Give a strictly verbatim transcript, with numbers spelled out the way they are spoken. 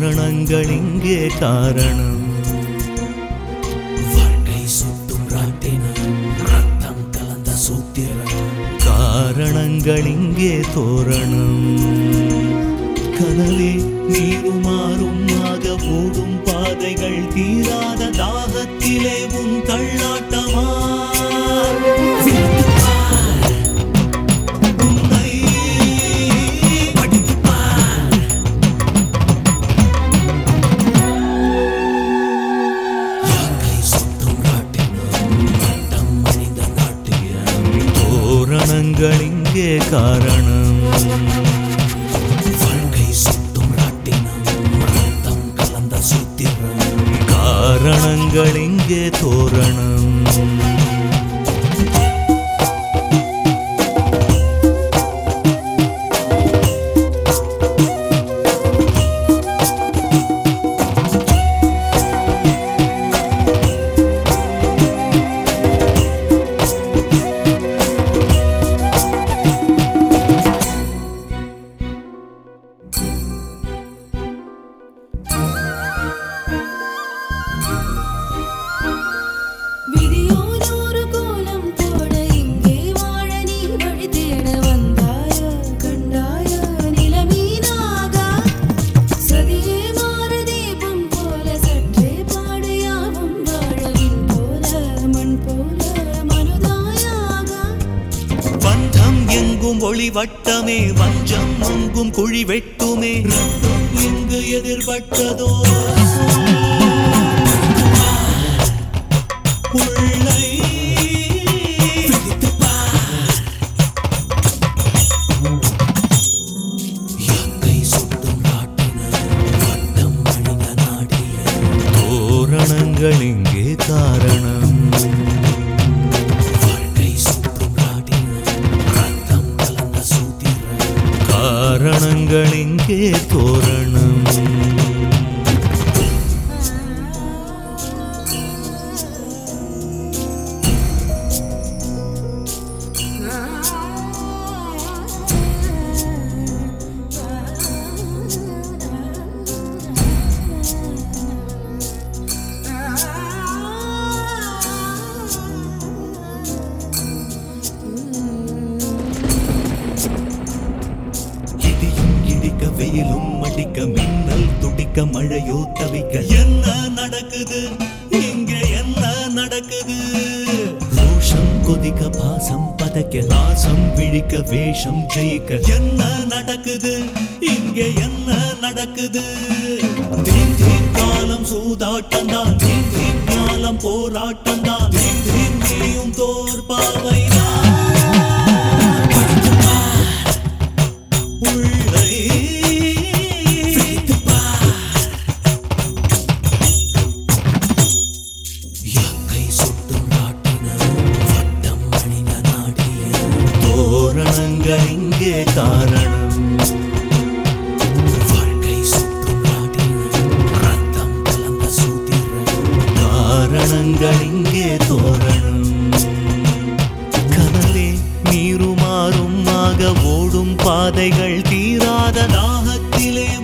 காரணங்கள் இங்கே காரணம். வாழ்க்கை சுட்டும் ராட்டினம், ரத்தம் கலந்த சூத்திரம். காரணங்கள் இங்கே தோரணம். கனவே நீருமாறும் ஆக ஓடும் பாதைகள் தீராத தாகத்திலே உன் தள்ளாட்டமா. தோரணங்கள் இங்கே காரணம். வாழ்க்கை சுட்டும் ராட்டினம், ரத்தம் கலந்த சூத்திரம். காரணங்கள் இங்கே தோரணம். ஒளி வட்டமே வஞ்சம் அங்கும் குழி வெட்டுமே. இங்கு எதிர்பட்டதோ உள்ளை தோரணங்கள் இங்கே காரணம். காரணங்கள் இங்கே தோரணம். வெயிலும் அடிக்க, மின்னல் துடிக்க, மழையோ தவிக்க, என்ன நடக்குது இங்கே, என்ன நடக்குது? ரோஷம் கொதிக்க, பாசம் பதைக்க, நாசம் விழிக்க, வேஷம் ஜெயிக்க, என்ன நடக்குது இங்கே, என்ன நடக்குது? தீம் தீம் காலம் சூதாட்டம் தான், தீம் தீம் காலம் போராட்டம் தான், தீம் தீம் நீயும் தோற்பாவை இங்கே காரணம். வாழ்க்கை சுற்றும் ராட்டினம், ரத்தம் கலந்த சூத்திரம். காரணங்கள் இங்கே தோரணம். கனவே நீருமாறும் ஆக ஓடும் பாதைகள் தீராத தாகத்திலே